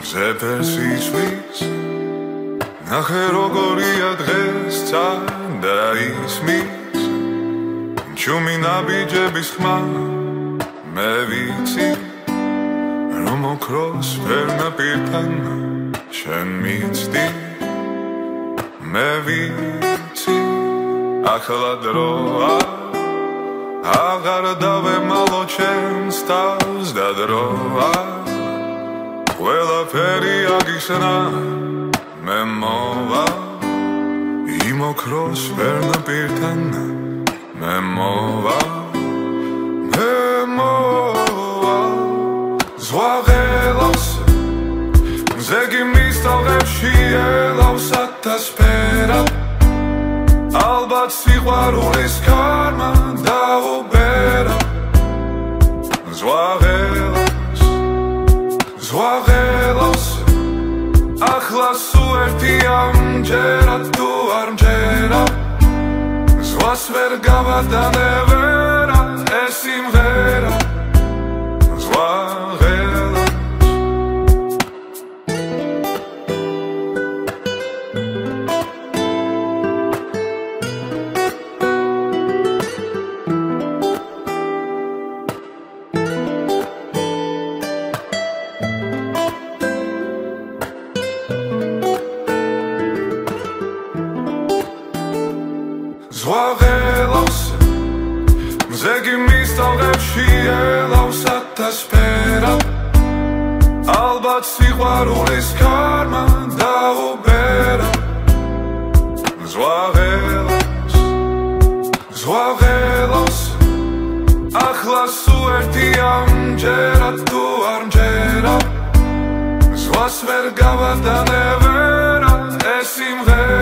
ზეპერსისთვის ნახე როგორია დღეს წადა ისმის ჩუმი ნაბიჯების ხმა მე ვიცი რომ ოქროს ფერნაპირთან შენ მიცდი მე ვიცი ახლა დროა აღარ დავემალო ჩემს თავს და დროა ყველაფერი აგიხსნა მე მოვა იმ ოქროს ფერნაპირთან მე მოვა ზღვაღელავს მზეგი მის ტალღებში ელავს ათასფერად ალბათ სიყვარულის ქარმა დაუბერა ზღვაღელავს ახლა სულ ერთი ამჯერა თუ არ მჯერა ზღვას ვერ გავადანე ვერა ეს სიმღერა ზღვაღელავს მზეგი მის ტალღებში ელავს ათასფერად ალბათ სიყვარულის ქარმა დაუბერა ზღვაღელავს ახლა სულ ერთი ამჯერა თუ არ მჯერა ზღვას ვერ გავადანე ვერა ეს სიმღერა